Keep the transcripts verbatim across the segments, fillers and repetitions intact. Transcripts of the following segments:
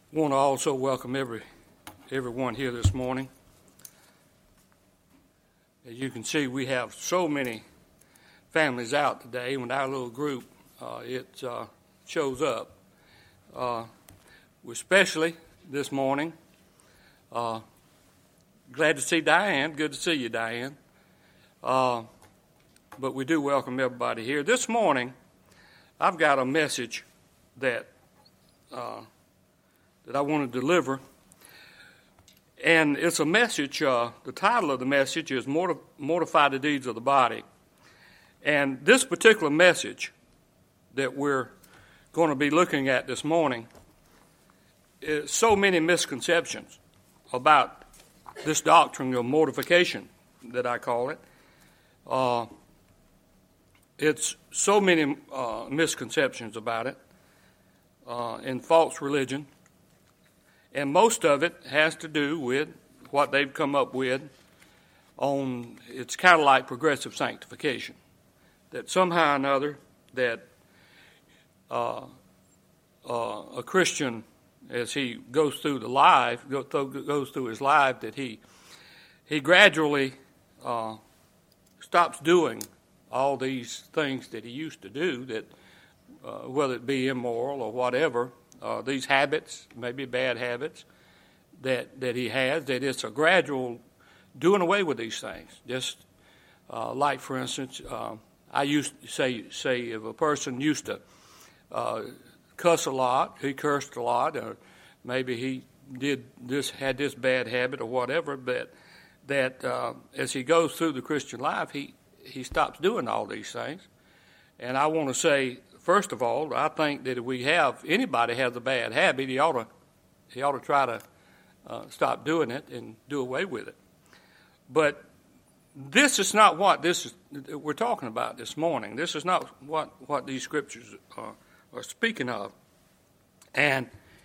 I want to also welcome every everyone here this morning. As you can see, we have so many families out today. When our little group uh, it uh, shows up, uh, especially this morning. Uh, glad to see Diane. Good to see you, Diane. Uh, but we do welcome everybody here this morning. I've got a message that. Uh, that I want to deliver. And it's a message, uh, the title of the message is Mortif- Mortify the Deeds of the Body. And this particular message that we're going to be looking at this morning is so many misconceptions about this doctrine of mortification that I call it. Uh, it's so many uh, misconceptions about it uh, in false religion. And most of it has to do with what they've come up with on, it's kind of like progressive sanctification. That somehow or another that uh, uh, a Christian, as he goes through the life, go th- goes through his life, that he he gradually uh, stops doing all these things that he used to do, that uh, whether it be immoral or whatever, Uh, these habits, maybe bad habits, that, that he has, that it's a gradual doing away with these things. Just uh, like, for instance, uh, I used to say, say if a person used to uh, cuss a lot, he cursed a lot, or maybe he did this, had this bad habit or whatever, but that uh, as he goes through the Christian life, he, he stops doing all these things. And I want to say, first of all, I think that if we have, anybody has a bad habit, he ought to, he ought to try to uh, stop doing it and do away with it. But this is not what this is, we're talking about this morning. This is not what, what these scriptures are, are speaking of. And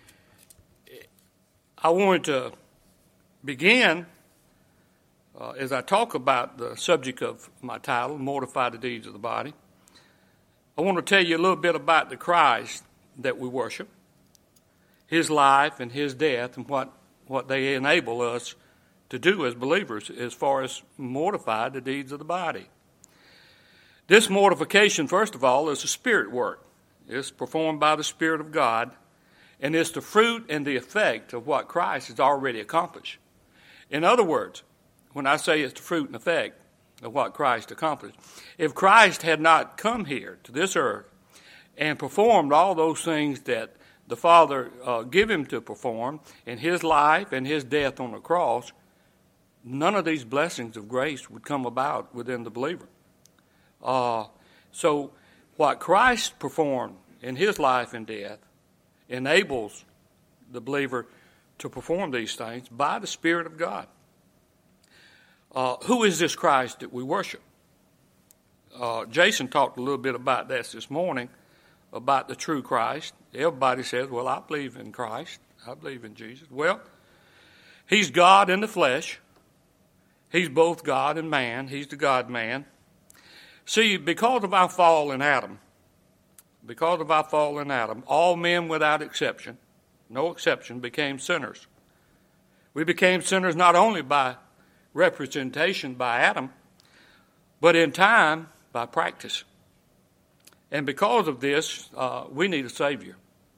I wanted to begin, uh, as I talk about the subject of my title, Mortify the Deeds of the Body. I want to tell you a little bit about the Christ that we worship, his life and his death, and what, what they enable us to do as believers as far as mortify the deeds of the body. This mortification, first of all, is a spirit work. It's performed by the Spirit of God, and it's the fruit and the effect of what Christ has already accomplished. In other words, when I say it's the fruit and effect of what Christ accomplished. If Christ had not come here to this earth and performed all those things that the Father uh, gave him to perform in his life and his death on the cross, none of these blessings of grace would come about within the believer. Uh, so what Christ performed in his life and death enables the believer to perform these things by the Spirit of God. Uh, who is this Christ that we worship? Uh, Jason talked a little bit about this this morning, about the true Christ. Everybody says, well, I believe in Christ. I believe in Jesus. Well, he's God in the flesh. He's both God and man. He's the God-man. See, because of our fall in Adam, because of our fall in Adam, all men without exception, no exception, became sinners. We became sinners not only by representation by Adam, but in time by practice. And because of this, uh, we need a Savior.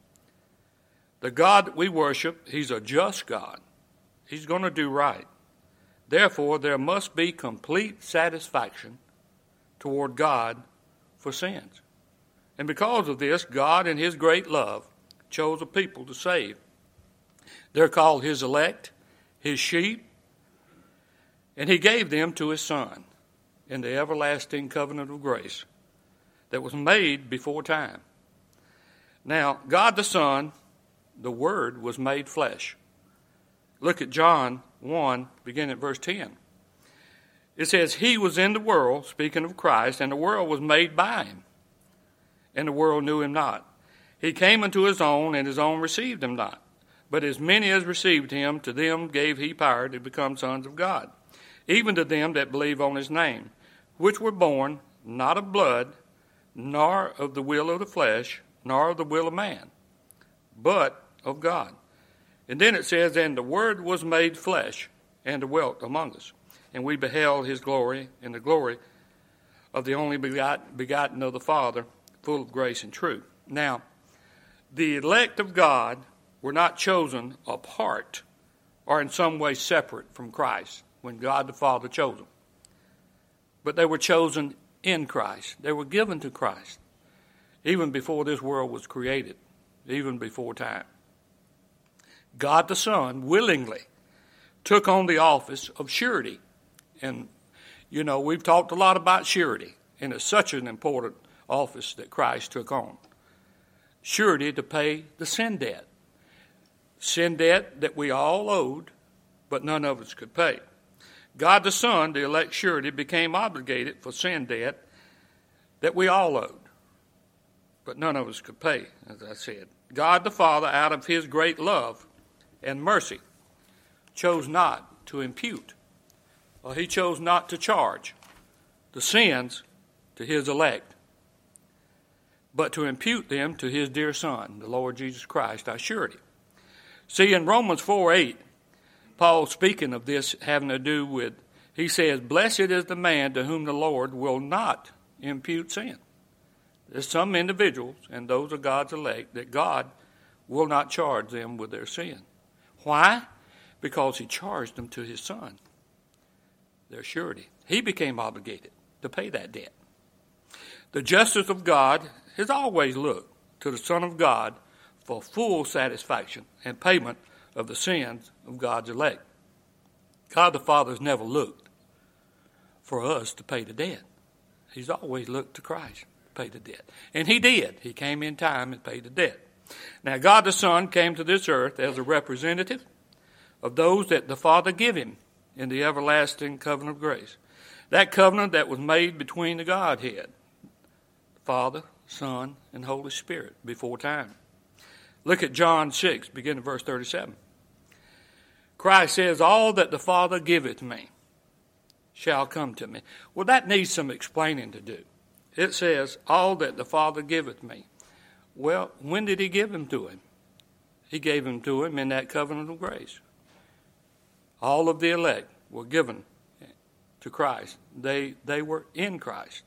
The God that we worship, he's a just God. He's going to do right. Therefore, there must be complete satisfaction toward God for sins. And because of this, God in his great love chose a people to save. They're called his elect, his sheep, and he gave them to his Son in the everlasting covenant of grace that was made before time. Now, God the Son, the Word, was made flesh. Look at John one, beginning at verse ten. It says, he was in the world, speaking of Christ, and the world was made by him, and the world knew him not. He came unto his own, and his own received him not. But as many as received him, to them gave he power to become sons of God, even to them that believe on his name, which were born not of blood, nor of the will of the flesh, nor of the will of man, but of God. And then it says, and the Word was made flesh and dwelt among us. And we beheld his glory, and the glory of the only begot, begotten of the Father, full of grace and truth. Now, the elect of God were not chosen apart or in some way separate from Christ when God the Father chose them. But they were chosen in Christ. They were given to Christ even before this world was created, even before time. God the Son willingly took on the office of surety. And, you know, we've talked a lot about surety, and it's such an important office that Christ took on. Surety to pay the sin debt. Sin debt that we all owed, but none of us could pay. God the Son, the elect surety, became obligated for sin debt that we all owed, but none of us could pay, as I said. God the Father, out of his great love and mercy, chose not to impute, or he chose not to charge the sins to his elect, but to impute them to his dear Son, the Lord Jesus Christ, our surety. See, in Romans four eight, Paul, speaking of this having to do with, he says, blessed is the man to whom the Lord will not impute sin. There's some individuals, and those are God's elect, that God will not charge them with their sin. Why? Because he charged them to his Son, their surety. He became obligated to pay that debt. The justice of God has always looked to the Son of God for full satisfaction and payment of the sins of God's elect. God the Father has never looked for us to pay the debt. He's always looked to Christ to pay the debt. And he did. He came in time and paid the debt. Now, God the Son came to this earth as a representative of those that the Father gave him in the everlasting covenant of grace. That covenant that was made between the Godhead, Father, Son, and Holy Spirit before time. Look at John six, beginning verse thirty-seven. Christ says, all that the Father giveth me shall come to me. Well, that needs some explaining to do. It says, all that the Father giveth me. Well, when did he give him to him? He gave him to him in that covenant of grace. All of the elect were given to Christ. They, they were in Christ.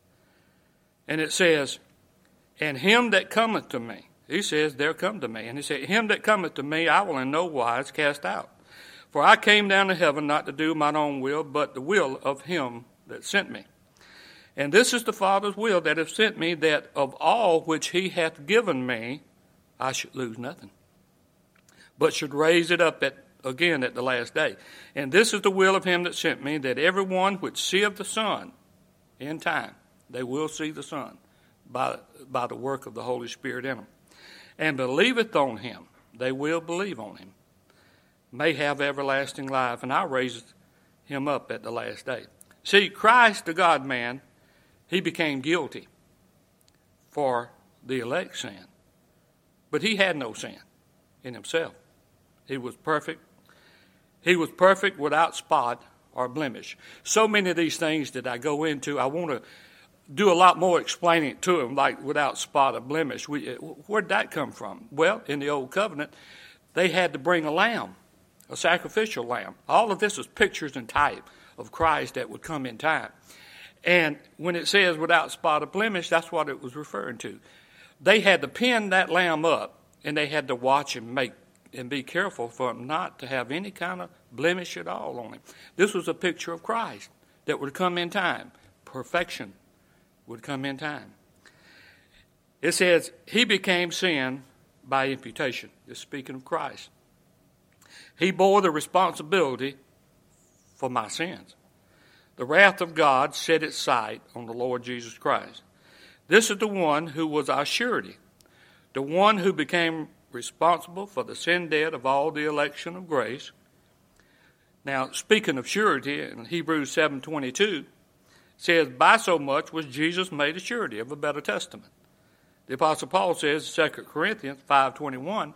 And it says, and him that cometh to me, he says, there come to me. And he said, him that cometh to me, I will in no wise cast out. For I came down to heaven not to do mine own will, but the will of him that sent me. And this is the Father's will that hath sent me, that of all which he hath given me, I should lose nothing, but should raise it up at, again at the last day. And this is the will of him that sent me, that every one which seeth the Son in time, they will see the Son by, by the work of the Holy Spirit in them, and believeth on him, they will believe on him, may have everlasting life, and I'll raise him up at the last day. See, Christ, the God-man, he became guilty for the elect's sin, but he had no sin in himself. He was perfect. He was perfect without spot or blemish. So many of these things that I go into, I want to do a lot more explaining to him, like without spot or blemish. We, where'd that come from? Well, in the Old Covenant, they had to bring a lamb, a sacrificial lamb. All of this is pictures and type of Christ that would come in time. And when it says without spot or blemish, that's what it was referring to. They had to pin that lamb up, and they had to watch him make and be careful for him not to have any kind of blemish at all on him. This was a picture of Christ that would come in time. Perfection would come in time. It says, he became sin by imputation. It's speaking of Christ. He bore the responsibility for my sins. The wrath of God set its sight on the Lord Jesus Christ. This is the one who was our surety, the one who became responsible for the sin debt of all the election of grace. Now, speaking of surety, in Hebrews seven twenty-two, says, by so much was Jesus made a surety of a better testament. The Apostle Paul says in Second Corinthians five twenty-one,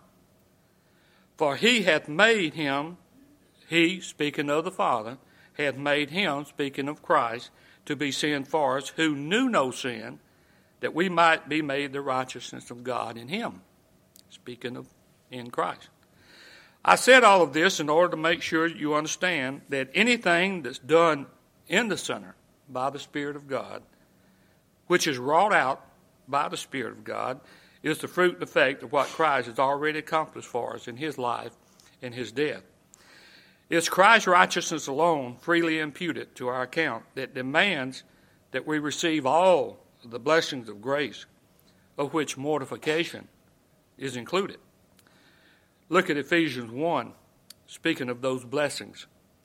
for he hath made him, he, speaking of the Father, hath made him, speaking of Christ, to be sin for us, who knew no sin, that we might be made the righteousness of God in him, speaking of in Christ. I said all of this in order to make sure you understand that anything that's done in the sinner by the Spirit of God, which is wrought out by the Spirit of God, is the fruit and effect of what Christ has already accomplished for us in his life and his death. It's Christ's righteousness alone, freely imputed to our account, that demands that we receive all of the blessings of grace, of which mortification is included. Look at Ephesians one, speaking of those blessings.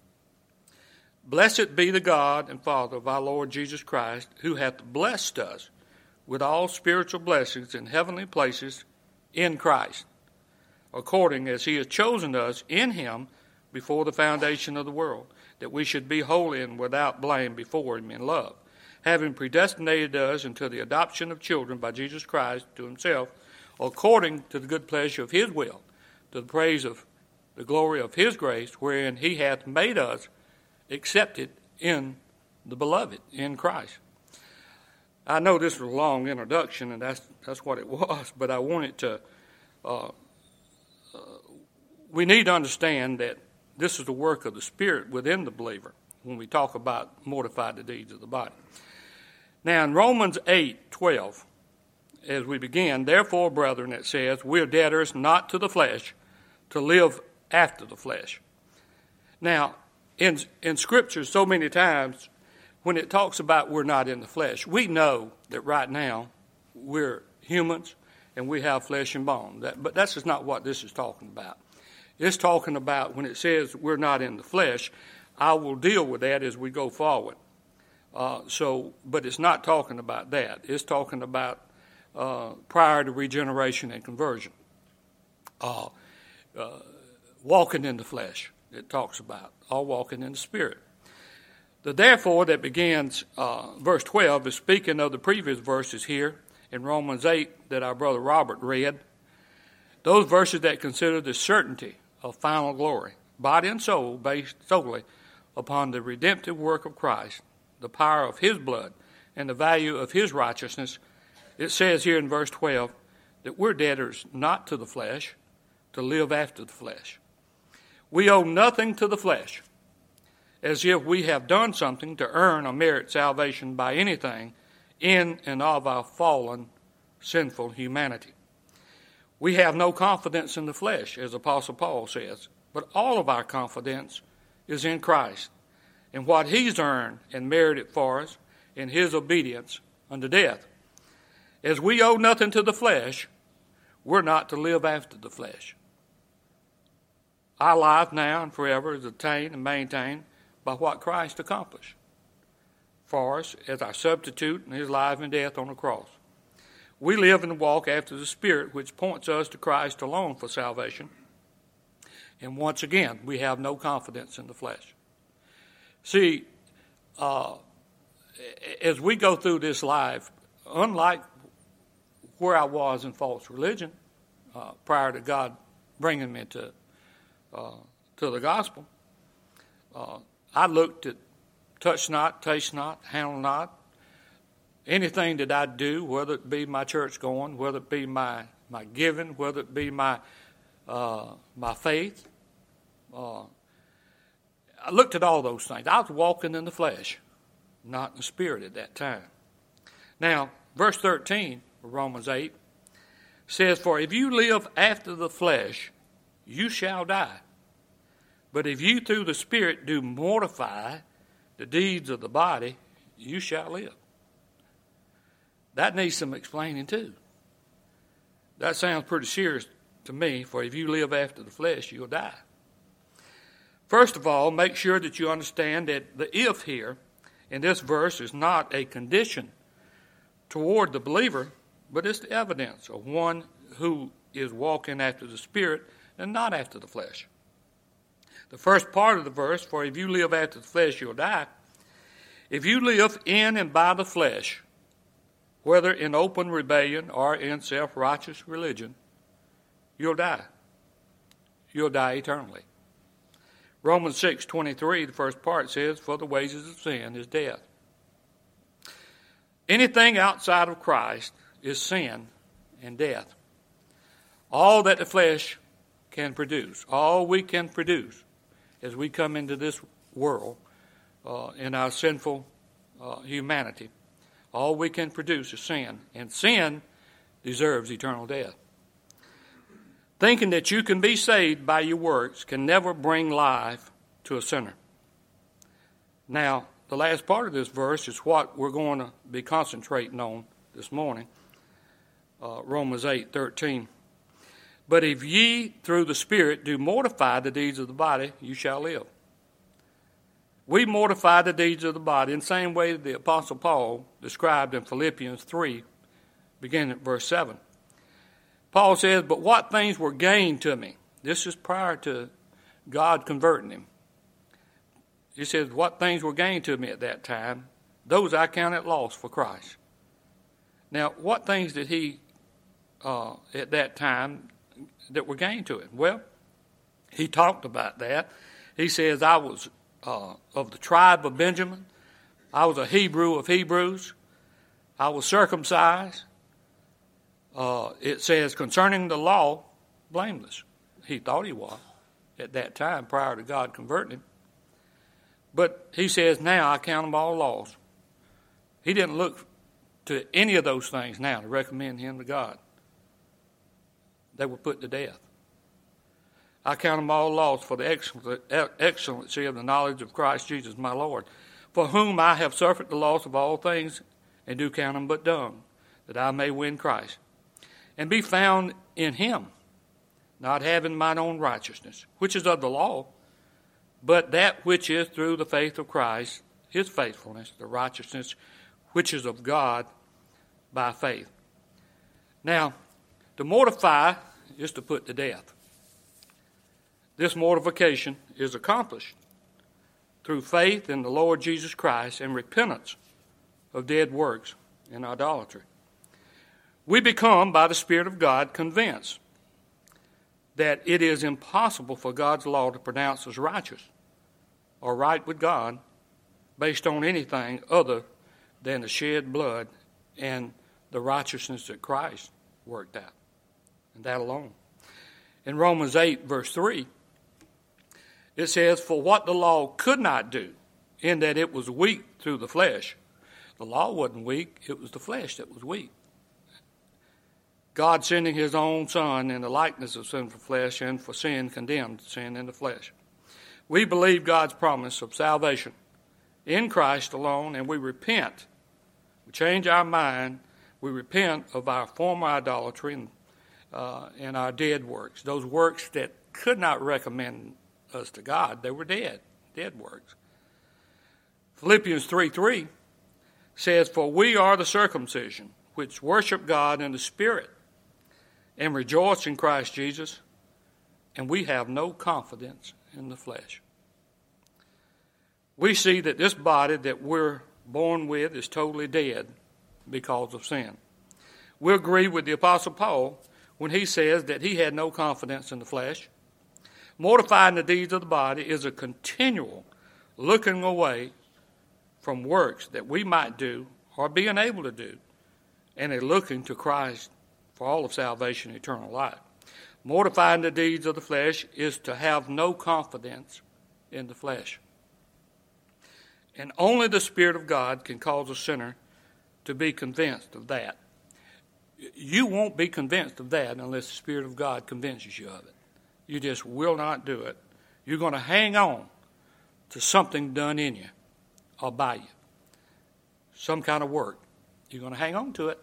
Blessed be the God and Father of our Lord Jesus Christ, who hath blessed us with all spiritual blessings in heavenly places in Christ, according as he has chosen us in him before the foundation of the world, that we should be holy and without blame before him in love, having predestinated us unto the adoption of children by Jesus Christ to himself, according to the good pleasure of his will, to the praise of the glory of his grace, wherein he hath made us accepted in the beloved, in Christ. I know this was a long introduction, and that's that's what it was, but I wanted to, uh, uh, we need to understand that this is the work of the Spirit within the believer when we talk about mortify the deeds of the body. Now, in Romans eight twelve, as we begin, therefore, brethren, it says, we are debtors not to the flesh, to live after the flesh. Now, in, in Scripture, so many times, when it talks about we're not in the flesh, we know that right now we're humans and we have flesh and bone. That, but that's just not what this is talking about. It's talking about when it says we're not in the flesh, I will deal with that as we go forward. Uh, so, but it's not talking about that. It's talking about uh, prior to regeneration and conversion. Uh, uh, walking in the flesh, it talks about, or walking in the Spirit. The therefore that begins uh, verse twelve is speaking of the previous verses here in Romans eight that our brother Robert read. Those verses that consider the certainty of final glory, body and soul, based solely upon the redemptive work of Christ, the power of his blood, and the value of his righteousness. It says here in verse twelve that we're debtors not to the flesh, to live after the flesh. We owe nothing to the flesh, as if we have done something to earn or merit salvation by anything in and of our fallen, sinful humanity. We have no confidence in the flesh, as Apostle Paul says, but all of our confidence is in Christ and what he's earned and merited for us in his obedience unto death. As we owe nothing to the flesh, we're not to live after the flesh. Our life now and forever is attained and maintained by what Christ accomplished for us as our substitute in his life and death on the cross. We live and walk after the Spirit, which points us to Christ alone for salvation. And once again, we have no confidence in the flesh. See, uh, as we go through this life, unlike where I was in false religion uh, prior to God bringing me to uh, to the gospel, uh, I looked at touch not, taste not, handle not. Anything that I do, whether it be my church going, whether it be my, my giving, whether it be my uh, my faith, uh, I looked at all those things. I was walking in the flesh, not in the Spirit at that time. Now, verse thirteen of Romans eight says, for if you live after the flesh, you shall die. But if you through the Spirit do mortify the deeds of the body, you shall live. That needs some explaining too. That sounds pretty serious to me, for if you live after the flesh, you'll die. First of all, make sure that you understand that the if here in this verse is not a condition toward the believer, but it's the evidence of one who is walking after the Spirit and not after the flesh. The first part of the verse, for if you live after the flesh, you'll die. If you live in and by the flesh, whether in open rebellion or in self-righteous religion, you'll die. You'll die eternally. Romans six twenty-three, the first part says, for the wages of sin is death. Anything outside of Christ is sin and death. All that the flesh can produce, all we can produce as we come into this world uh, in our sinful uh, humanity, all we can produce is sin, and sin deserves eternal death. Thinking that you can be saved by your works can never bring life to a sinner. Now, the last part of this verse is what we're going to be concentrating on this morning, uh, Romans eight thirteen. But if ye through the Spirit do mortify the deeds of the body, you shall live. We mortify the deeds of the body in the same way that the Apostle Paul described in Philippians three, beginning at verse seven. Paul says, but what things were gained to me? This is prior to God converting him. He says, what things were gained to me at that time, those I counted loss for Christ. Now, what things did he, uh, at that time, that were gained to him? Well, he talked about that. He says, I was uh, of the tribe of Benjamin. I was a Hebrew of Hebrews. I was circumcised. Uh, it says, concerning the law, blameless. He thought he was at that time prior to God converting him. But he says, now I count them all lost. He didn't look to any of those things now to recommend him to God. They were put to death. I count them all lost for the excellency of the knowledge of Christ Jesus my Lord, for whom I have suffered the loss of all things, and do count them but dung, that I may win Christ, and be found in him, not having mine own righteousness, which is of the law, but that which is through the faith of Christ, his faithfulness, the righteousness which is of God by faith. Now, to mortify is to put to death. This mortification is accomplished through faith in the Lord Jesus Christ and repentance of dead works and idolatry. We become, by the Spirit of God, convinced that it is impossible for God's law to pronounce us righteous or right with God based on anything other than the shed blood and the righteousness that Christ worked out, and that alone. In Romans eight, verse three, it says, for what the law could not do, in that it was weak through the flesh. The law wasn't weak, it was the flesh that was weak. God sending his own Son in the likeness of sinful flesh, and for sin condemned sin in the flesh. We believe God's promise of salvation in Christ alone, and we repent. We change our mind. We repent of our former idolatry and, uh, and our dead works, those works that could not recommend us to God. They were dead, dead works. Philippians three three says, for we are the circumcision, which worship God in the Spirit, and rejoice in Christ Jesus, and we have no confidence in the flesh. We see that this body that we're born with is totally dead because of sin. We agree with the Apostle Paul when he says that he had no confidence in the flesh. Mortifying the deeds of the body is a continual looking away from works that we might do or be unable to do, and a looking to Christ for all of salvation and eternal life. Mortifying the deeds of the flesh is to have no confidence in the flesh. And only the Spirit of God can cause a sinner to be convinced of that. You won't be convinced of that unless the Spirit of God convinces you of it. You just will not do it. You're going to hang on to something done in you or by you. Some kind of work. You're going to hang on to it.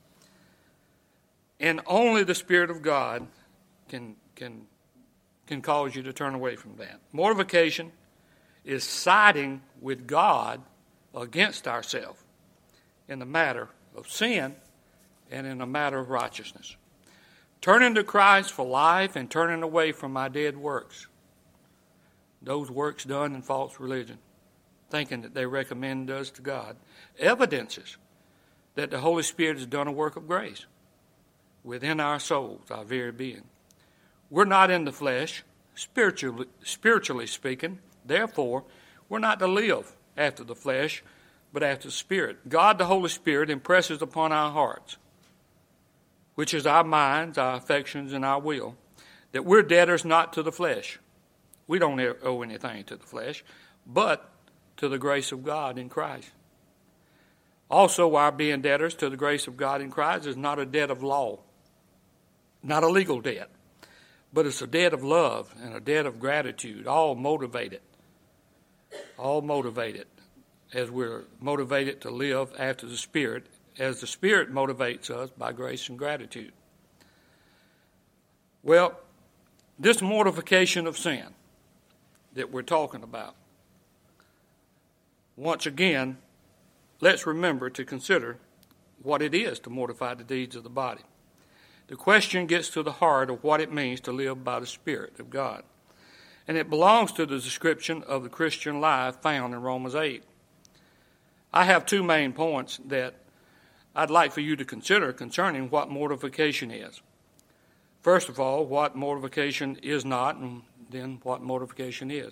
And only the Spirit of God can, can, can cause you to turn away from that. Mortification is siding with God against ourselves in the matter of sin and in the matter of righteousness. Turning to Christ for life and turning away from my dead works. Those works done in false religion, thinking that they recommend us to God, evidences that the Holy Spirit has done a work of grace within our souls, our very being. We're not in the flesh, spiritually, spiritually speaking. Therefore, we're not to live after the flesh, but after the Spirit. God, the Holy Spirit, impresses upon our hearts, which is our minds, our affections, and our will, that we're debtors not to the flesh. We don't owe anything to the flesh, but to the grace of God in Christ. Also, our being debtors to the grace of God in Christ is not a debt of law, not a legal debt, but it's a debt of love and a debt of gratitude, all motivated, all motivated as we're motivated to live after the Spirit, as the Spirit motivates us by grace and gratitude. Well, this mortification of sin that we're talking about, once again, let's remember to consider what it is to mortify the deeds of the body. The question gets to the heart of what it means to live by the Spirit of God. And it belongs to the description of the Christian life found in Romans eight. I have two main points that I'd like for you to consider concerning what mortification is. First of all, what mortification is not, and then what mortification is.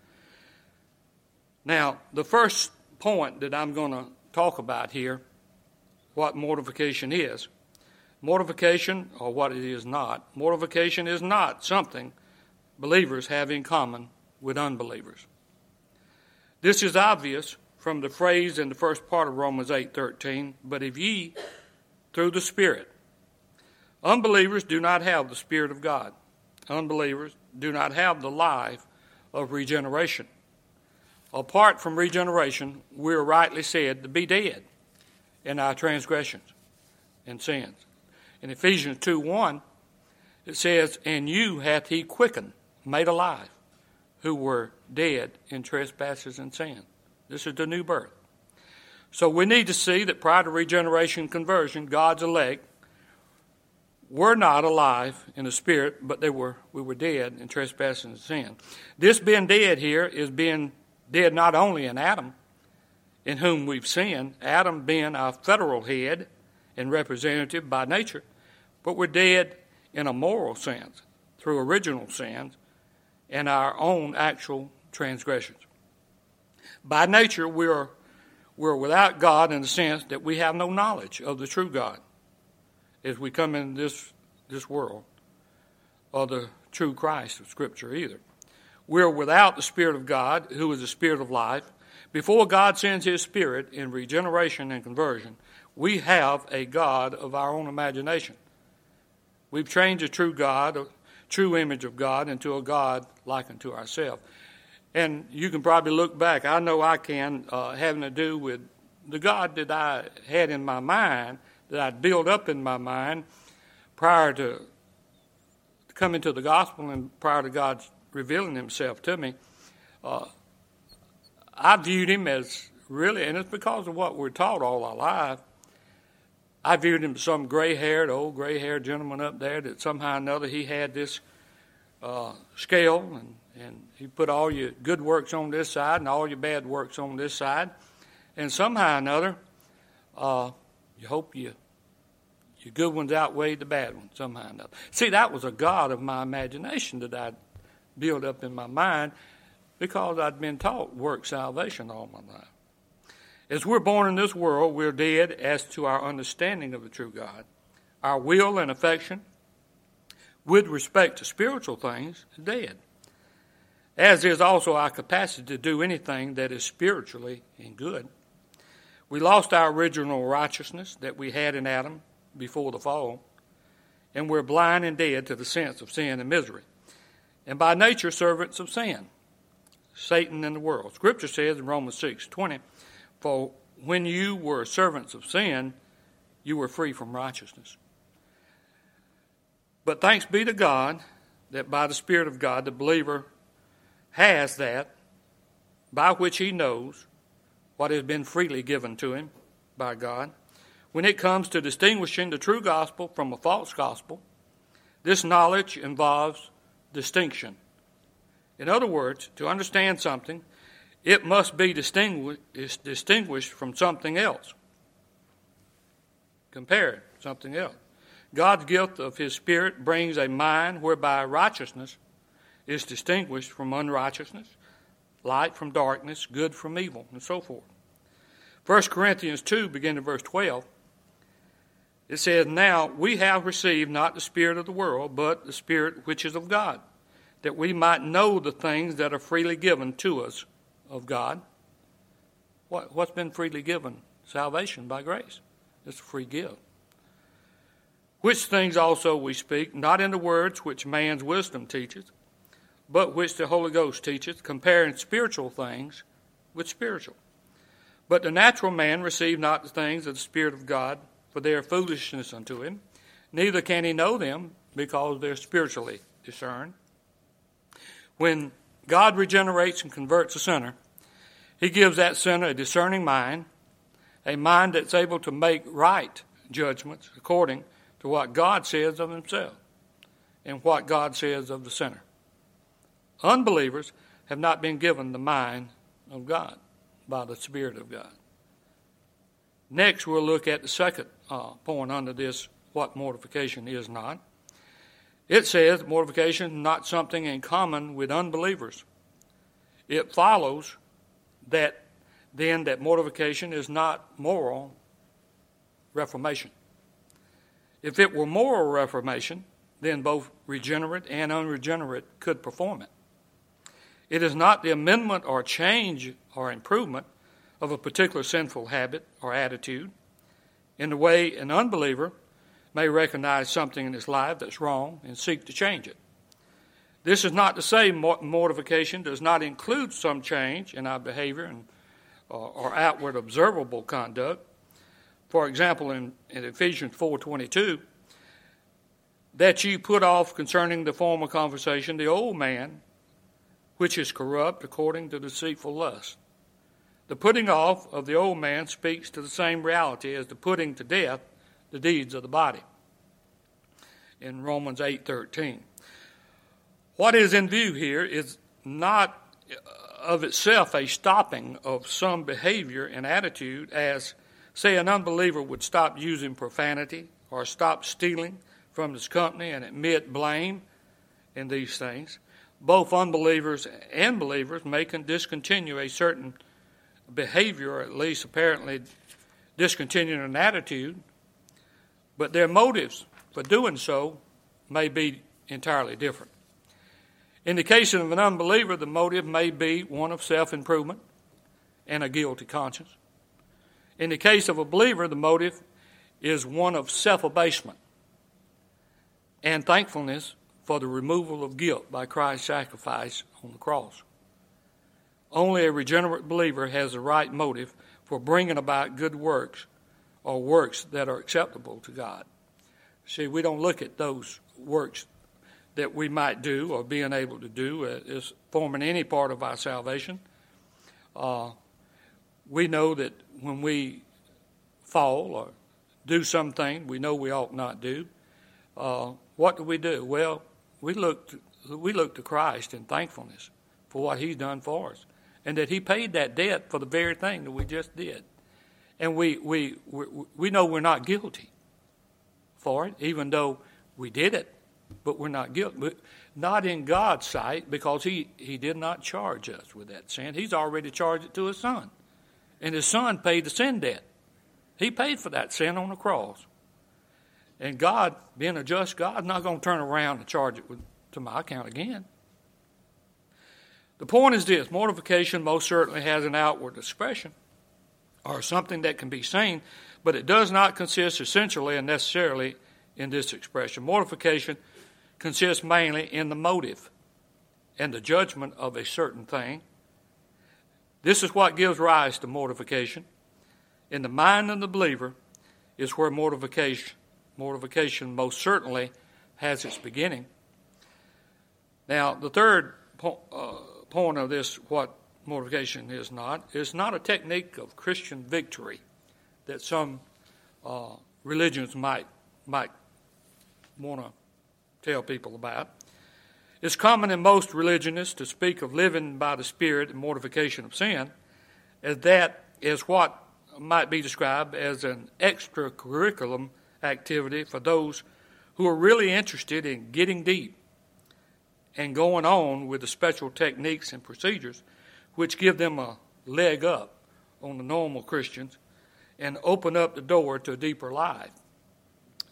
Now, the first point that I'm going to talk about here, what mortification is. Mortification, or what it is not, mortification is not something believers have in common with unbelievers. This is obvious from the phrase in the first part of Romans eight thirteen, but if ye through the Spirit. Unbelievers do not have the Spirit of God. Unbelievers do not have the life of regeneration. Apart from regeneration, we are rightly said to be dead in our transgressions and sins. In Ephesians two one, it says, and you hath he quickened, made alive, who were dead in trespasses and sin. This is the new birth. So we need to see that prior to regeneration and conversion, God's elect were not alive in the Spirit, but they were we were dead in trespasses and sin. This being dead here is being dead not only in Adam, in whom we've sinned, Adam being our federal head and representative by nature, but we're dead in a moral sense through original sins and our own actual transgressions. By nature, we're, we're without God in the sense that we have no knowledge of the true God as we come into this, this world, or the true Christ of Scripture either. We're without the Spirit of God, who is the Spirit of life. Before God sends His Spirit in regeneration and conversion, we have a God of our own imagination. We've changed the true God, a true image of God, into a God like unto ourselves. And you can probably look back. I know I can, uh, having to do with the God that I had in my mind, that I'd built up in my mind prior to coming to the gospel and prior to God revealing Himself to me. Uh, I viewed Him as really, and it's because of what we're taught all our life, I viewed Him as some gray-haired, old gray-haired gentleman up there that somehow or another He had this uh, scale, and, and He put all your good works on this side and all your bad works on this side. And somehow or another, uh, you hope you, your good ones outweighed the bad ones somehow or another. See, that was a God of my imagination that I'd built up in my mind because I'd been taught work salvation all my life. As we're born in this world, we're dead as to our understanding of the true God. Our will and affection, with respect to spiritual things, is dead, as is also our capacity to do anything that is spiritually and good. We lost our original righteousness that we had in Adam before the fall, and we're blind and dead to the sense of sin and misery, and by nature servants of sin, Satan and the world. Scripture says in Romans six twenty, for when you were servants of sin, you were free from righteousness. But thanks be to God that by the Spirit of God, the believer has that by which he knows what has been freely given to him by God. When it comes to distinguishing the true gospel from a false gospel, this knowledge involves distinction. In other words, to understand something, it must be distinguished, distinguished from something else. Compared to something else. God's gift of His Spirit brings a mind whereby righteousness is distinguished from unrighteousness, light from darkness, good from evil, and so forth. First Corinthians two, beginning in verse twelve, It says, now we have received not the spirit of the world, but the Spirit which is of God, that we might know the things that are freely given to us of God. What, what's been freely given? Salvation by grace. It's a free gift. Which things also we speak, not in the words which man's wisdom teacheth, but which the Holy Ghost teacheth, comparing spiritual things with spiritual. But the natural man received not the things of the Spirit of God, for they are foolishness unto him, neither can he know them, because they're spiritually discerned. When God regenerates and converts a sinner, he gives that sinner a discerning mind, a mind that's able to make right judgments according to what God says of himself and what God says of the sinner. Unbelievers have not been given the mind of God by the Spirit of God. Next, we'll look at the second uh, point under this, what mortification is not. It says mortification is not something in common with unbelievers. It follows that then that mortification is not moral reformation. If it were moral reformation, then both regenerate and unregenerate could perform it. It is not the amendment or change or improvement of a particular sinful habit or attitude in the way an unbeliever may recognize something in his life that's wrong and seek to change it. This is not to say mortification does not include some change in our behavior and, or, or outward observable conduct. For example, in, in Ephesians four twenty-two, that ye put off concerning the former conversation the old man, which is corrupt according to deceitful lust. The putting off of the old man speaks to the same reality as the putting to death the deeds of the body in Romans eight thirteen. What is in view here is not of itself a stopping of some behavior and attitude, as, say, an unbeliever would stop using profanity or stop stealing from his company and admit blame in these things. Both unbelievers and believers may discontinue a certain behavior, or at least apparently discontinue an attitude, but their motives for doing so may be entirely different. In the case of an unbeliever, the motive may be one of self-improvement and a guilty conscience. In the case of a believer, the motive is one of self-abasement and thankfulness for the removal of guilt by Christ's sacrifice on the cross. Only a regenerate believer has the right motive for bringing about good works or works that are acceptable to God. See, we don't look at those works that we might do or being able to do as forming any part of our salvation. Uh, we know that when we fall or do something we know we ought not do, uh, what do we do? Well, we look to, we look to Christ in thankfulness for what he's done for us, and that he paid that debt for the very thing that we just did. And we we we, we know we're not guilty for it, even though we did it, but we're not guilty. But not in God's sight, because he, he did not charge us with that sin. He's already charged it to his son. And his son paid the sin debt. He paid for that sin on the cross. And God, being a just God, is not going to turn around and charge it with, to my account again. The point is this: mortification most certainly has an outward expression, or something that can be seen, but it does not consist essentially and necessarily in this expression. Mortification consists mainly in the motive and the judgment of a certain thing. This is what gives rise to mortification. In the mind of the believer is where mortification, mortification most certainly has its beginning. Now, the third po- uh, point of this, what mortification is not, is not a technique of Christian victory that some uh, religions might might want to tell people about. It's common in most religionists to speak of living by the Spirit and mortification of sin as that is what might be described as an extracurriculum activity for those who are really interested in getting deep and going on with the special techniques and procedures which give them a leg up on the normal Christians and open up the door to a deeper life.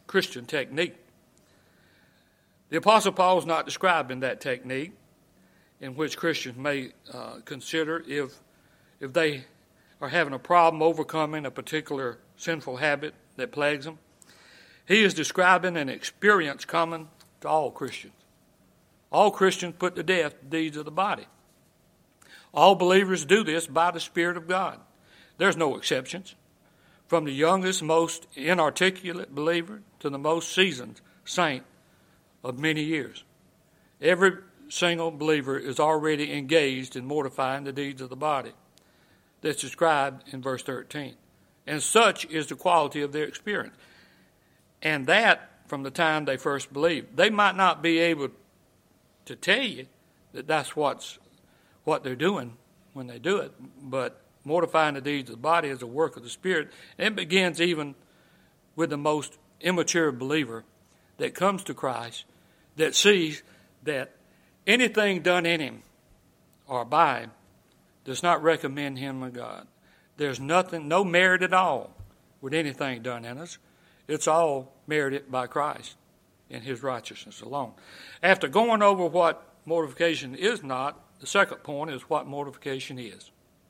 Christian technique. The Apostle Paul is not describing that technique in which Christians may uh, consider if if they are having a problem overcoming a particular sinful habit that plagues them. He is describing an experience common to all Christians. All Christians put to death the deeds of the body. All believers do this by the Spirit of God. There's no exceptions. From the youngest, most inarticulate believer to the most seasoned saint of many years. Every single believer is already engaged in mortifying the deeds of the body that's described in verse thirteen. And such is the quality of their experience. And that from the time they first believed. They might not be able to tell you that that's what's what they're doing when they do it, but mortifying the deeds of the body is a work of the Spirit. And it begins even with the most immature believer that comes to Christ, that sees that anything done in him or by him does not recommend him to God. There's nothing, no merit at all with anything done in us. It's all merited by Christ in his righteousness alone. After going over what mortification is not, the second point is what mortification is.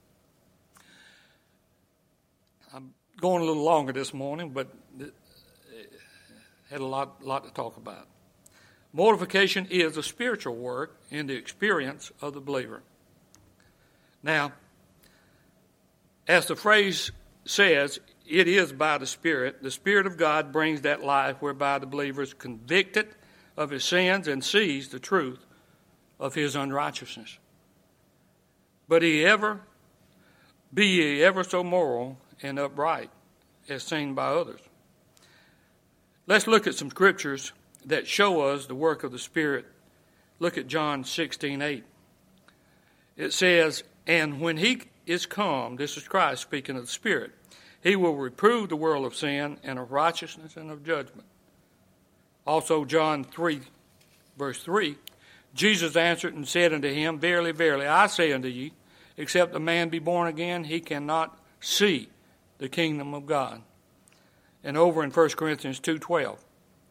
I'm going a little longer this morning, but had a lot, lot to talk about. Mortification is a spiritual work in the experience of the believer. Now, as the phrase says, it is by the Spirit. The Spirit of God brings that life whereby the believer is convicted of his sins and sees the truth of his unrighteousness. But he ever, be ye ever so moral and upright, as seen by others. Let's look at some scriptures that show us the work of the Spirit. Look at John sixteen eight. It says, and when he is come, this is Christ speaking of the Spirit, he will reprove the world of sin and of righteousness and of judgment. Also John three, verse three, Jesus answered and said unto him, verily, verily, I say unto you, except a man be born again, he cannot see the kingdom of God. And over in First Corinthians two twelve.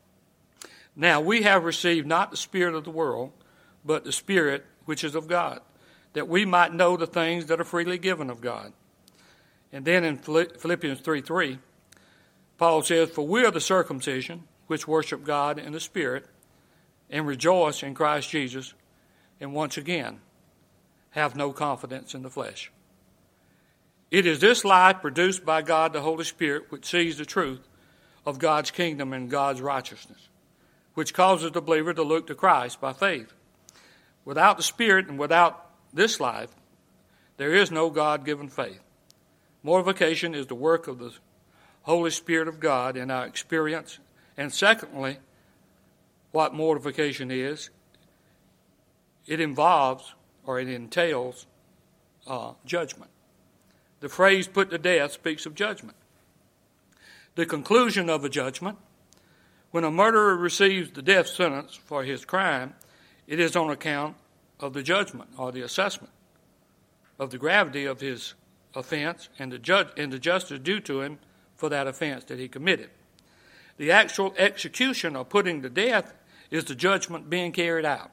Now we have received not the spirit of the world, but the Spirit which is of God, that we might know the things that are freely given of God. And then in Philippians three three, Paul says, for we are the circumcision which worship God in the Spirit and rejoice in Christ Jesus, and once again have no confidence in the flesh. It is this life produced by God the Holy Spirit which sees the truth of God's kingdom and God's righteousness, which causes the believer to look to Christ by faith. Without the Spirit and without this life, there is no God-given faith. Mortification is the work of the Holy Spirit of God in our experience. And secondly, what mortification is, it involves or it entails uh, judgment. The phrase put to death speaks of judgment. The conclusion of a judgment, when a murderer receives the death sentence for his crime, it is on account of the judgment or the assessment of the gravity of his offense and the, judge, and the justice due to him for that offense that he committed. The actual execution or putting to death is the judgment being carried out.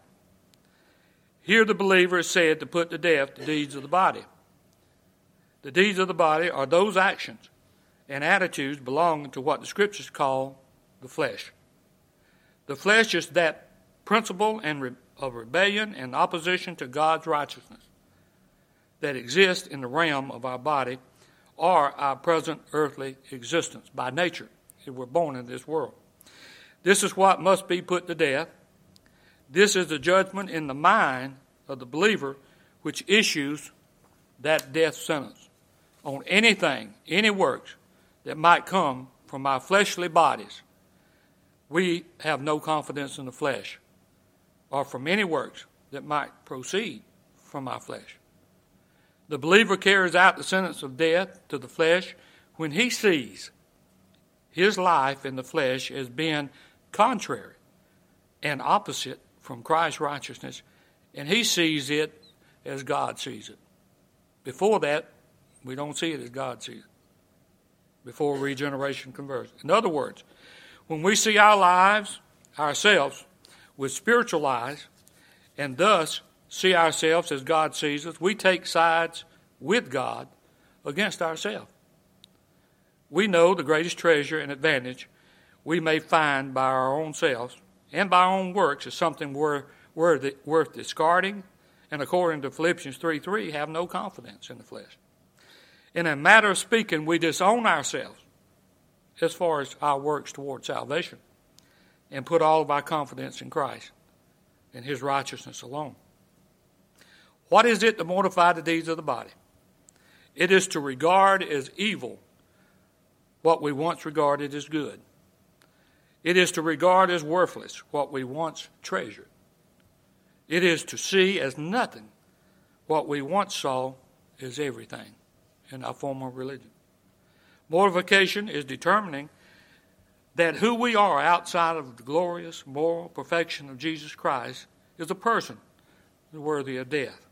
Here the believer is said to put to death the deeds of the body. The deeds of the body are those actions and attitudes belonging to what the Scriptures call the flesh. The flesh is that principle and re- of rebellion and opposition to God's righteousness that exists in the realm of our body or our present earthly existence by nature, if we're born in this world. This is what must be put to death. This is the judgment in the mind of the believer which issues that death sentence on anything, any works that might come from our fleshly bodies. We have no confidence in the flesh, or from any works that might proceed from our flesh. The believer carries out the sentence of death to the flesh when he sees his life in the flesh as being contrary and opposite from Christ's righteousness, and he sees it as God sees it. Before that, we don't see it as God sees it, before regeneration conversion. In other words, When we see our lives, ourselves, with spiritual eyes, and thus see ourselves as God sees us, we take sides with God against ourselves. We know the greatest treasure and advantage we may find by our own selves and by our own works is something worth, worth, worth discarding, and according to Philippians three three, have no confidence in the flesh. In a matter of speaking, we disown ourselves as far as our works toward salvation and put all of our confidence in Christ and his righteousness alone. What is it to mortify the deeds of the body? It is to regard as evil what we once regarded as good. It is to regard as worthless what we once treasured. It is to see as nothing what we once saw as everything in our form of religion. Mortification is determining that who we are outside of the glorious moral perfection of Jesus Christ is a person worthy of death,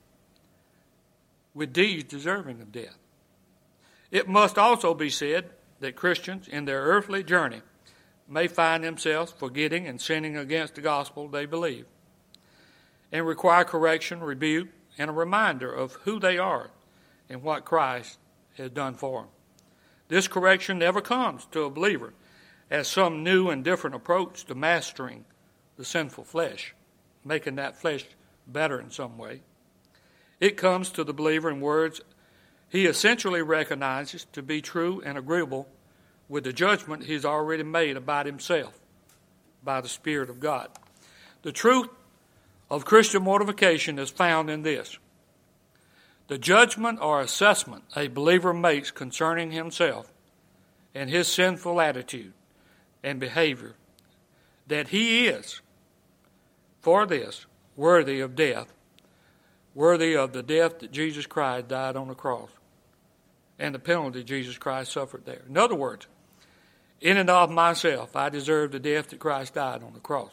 with deeds deserving of death. It must also be said that Christians in their earthly journey may find themselves forgetting and sinning against the gospel they believe, and require correction, rebuke, and a reminder of who they are and what Christ has done for them. This correction never comes to a believer as some new and different approach to mastering the sinful flesh, making that flesh better in some way. It comes to the believer in words he essentially recognizes to be true and agreeable with the judgment he's already made about himself by the Spirit of God. The truth of Christian mortification is found in this: the judgment or assessment a believer makes concerning himself and his sinful attitude and behavior, that he is, for this, worthy of death, worthy of the death that Jesus Christ died on the cross, and the penalty Jesus Christ suffered there. In other words, in and of myself, I deserve the death that Christ died on the cross,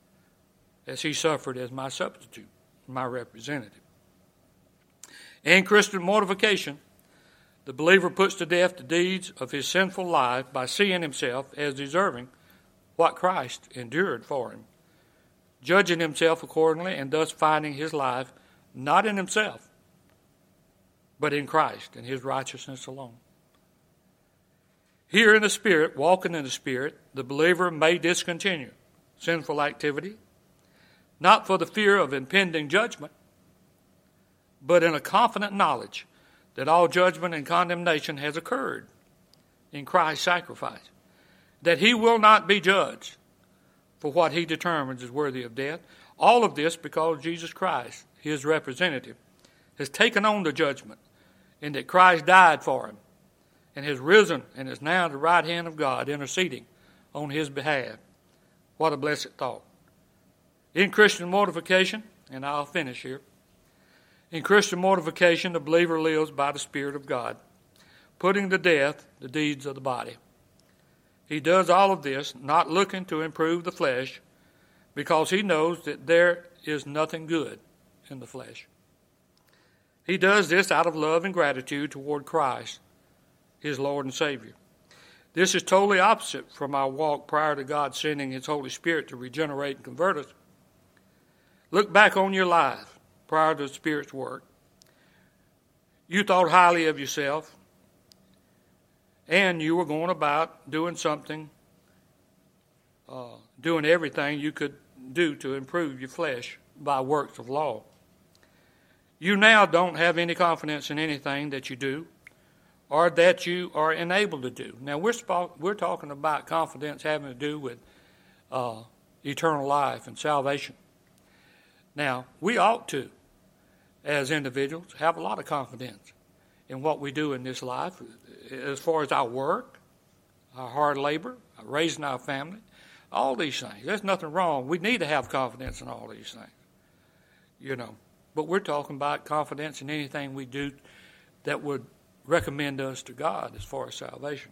as he suffered as my substitute, my representative. In Christian mortification, the believer puts to death the deeds of his sinful life by seeing himself as deserving what Christ endured for him, judging himself accordingly, and thus finding his life not in himself, but in Christ and his righteousness alone. Here in the Spirit, walking in the Spirit, the believer may discontinue sinful activity, not for the fear of impending judgment, but in a confident knowledge that all judgment and condemnation has occurred in Christ's sacrifice, that he will not be judged for what he determines is worthy of death. All of this because Jesus Christ, his representative, has taken on the judgment, and that Christ died for him and has risen and is now at the right hand of God interceding on his behalf. What a blessed thought. In Christian mortification, and I'll finish here, in Christian mortification, the believer lives by the Spirit of God, putting to death the deeds of the body. He does all of this not looking to improve the flesh, because he knows that there is nothing good in the flesh. He does this out of love and gratitude toward Christ, his Lord and Savior. This is totally opposite from our walk prior to God sending his Holy Spirit to regenerate and convert us. Look back on your life prior to the Spirit's work. You thought highly of yourself, and you were going about doing something, uh, doing everything you could do to improve your flesh by works of law. You now don't have any confidence in anything that you do or that you are enabled to do. Now, we're, sp- we're talking about confidence having to do with uh, eternal life and salvation. Now, we ought to, as individuals, have a lot of confidence in what we do in this life as far as our work, our hard labor, raising our family, all these things. There's nothing wrong. We need to have confidence in all these things, you know. But we're talking about confidence in anything we do that would recommend us to God as far as salvation.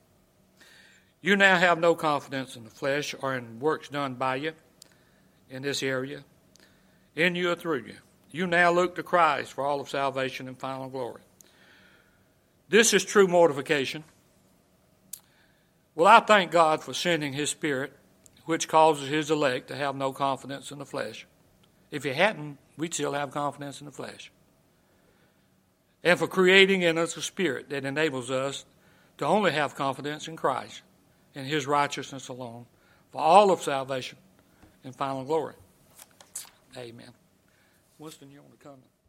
You now have no confidence in the flesh or in works done by you in this area, in you or through you. You now look to Christ for all of salvation and final glory. This is true mortification. Well, I thank God for sending His Spirit, which causes His elect to have no confidence in the flesh. If He hadn't, we'd still have confidence in the flesh. And for creating in us a spirit that enables us to only have confidence in Christ, in His righteousness alone, for all of salvation and final glory. Amen. Winston, you want to come?